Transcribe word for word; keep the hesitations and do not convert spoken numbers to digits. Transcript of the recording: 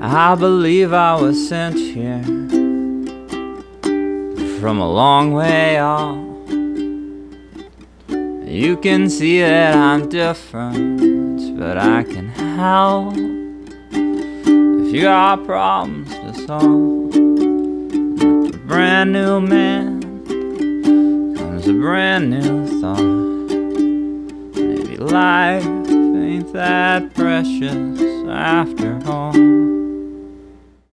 I believe I was sent here from a long way off. You can see that I'm different, but I can help. If you got problems to solve, with a brand new man comes a brand new thought. Maybe life ain't that precious after all.